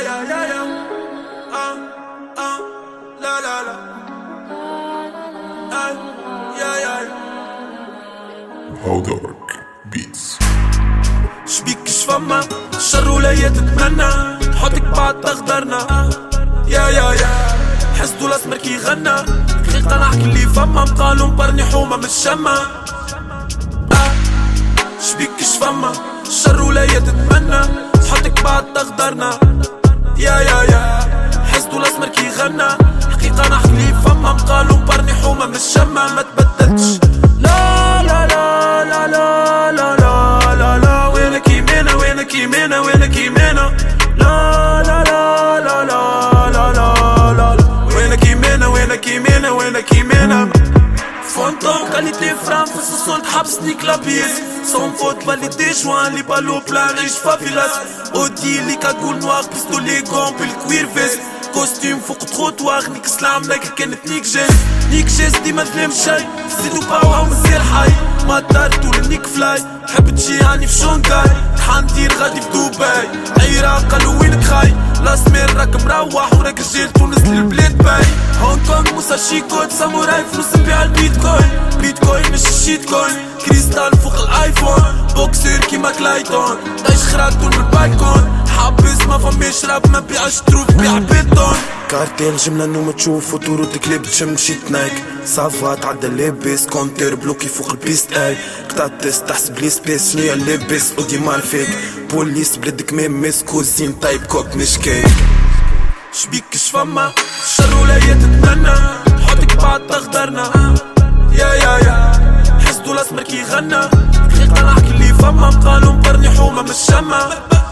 لا لا لا هودارك بيتس. شبيك شفما الشر ولا تتمنى حطك بعد تغدرنا يا حسدو الاسمر كي غنى دقيقة نحكي اللي فما بقالو مبرني حومة من الشمة. شبيك شفما الشر ولا تتمنى حطك بعد تغدرنا يا حسدو الاسمر كي غنى حقيقة نحكي اللي فما بقالو مبرني حومة من الشمة. ما تبدلتش لا لا لا لا لا لا لا لا لا وينك يمينة وينك يمينة وينك يمينة لا لا لا لا لا لا لا لا وينك يمينة وينك يمينة وينك يمينة. فونتون كاليتي فرانسيس صوت حبسني كلابيس سون فوت باليدي جوان لي بالو بلان ريش فافيلاس اودي لي كاكول نواغ بيستولي كوم بالكوير فيست كوستيم فوق تخوتواغ نيك سلام لك كانت نيك جيس ديما تلم شاي زيدو باوها ومزير حي ما دارت ولا نيك فلاي تحب تجي هاني في شونغاي تحان ندير غادي في دبي عراق قالو وينك خاي لا سمير راك مروح وراك رجال تونس للبلاد باي هونغ كونغ موساشي كود ساموراي فلوس نبيع البيتكوين مش الشيت كوين كريستال فوق الايفون بوكسير كيما كلايتون دايش خراتون من البالكون حابس ما فماش راب ما بيعش تروف بيع بيتون كارتيل جملة نوم تشوف وطورو تكليب تشمشي تنايك صافا تعدى اللبس كونتر بلوكي فوق البيست اي قطعتس تحسب لي سبيس شنيا اللبس ودي مالفيك بوليس بلدك ميمس كوزين طيب كوك مش كيك. شبيك شفما الشر ولا تتمنى حطك بعد تغدرنا يا حسدو الاسمر كي غنى دقيقة نحكي اللي فما بقالو مقرني حومة من الشمة.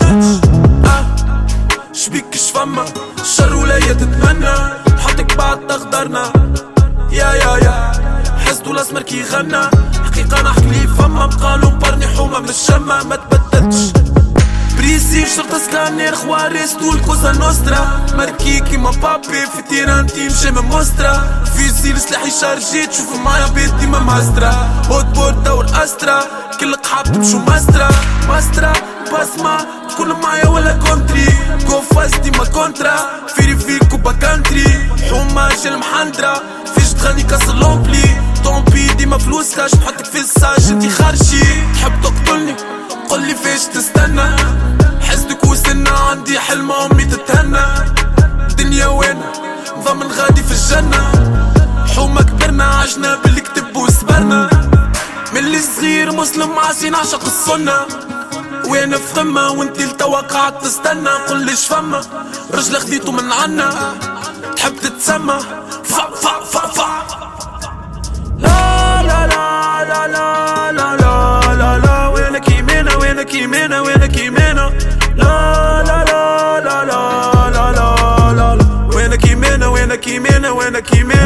شبيك شفما الشر ولا تتمنى حطك بعد تغدرنا يا حسدو الاسمر كي غنى حقيقة نحكي اللي فما بقالو مقرني حومة من الشمة. ما تبدلتش بريسي شرطة سكانير خوارس طول كوزا نوسترا ماركي كيما بابي في تيران تيم جيم موسترا فيزيل سلاحي شارجي تشوف معايا بيت ديما ماسترا هوت بورد دور استرا كل قحاب تمشو ماسترا باسما تكون معايا ولا كونتري جو فاز ديما كونترا فيري كوبا كانتري حومة جيل محندرة فيش تغني كاس لومبلي طومبي ديما فلوس كاش بحطك في الساج انتي خارجي تحب تقتلني قولي فيش تستنى حسدك وسنة عندي حلمة امي تتهنى دنيا وينها ضمن غادي في الجنة حومة كبرنا عشنا باللي كتب وصبرنا من اللي صغير مسلم عاصي نعشق السنة وين في قمة وانتي لتوا قاعد تستنى قوليش فما رجل خديتو من عنا تحب تتسمى فا لا لا لا لا لا لا لا لا لا وينك يمينة وينك يمينة وينك يمينة لا لا لا لا لا لا لا لا وينك يمينة وينك يمينة وينك يمينة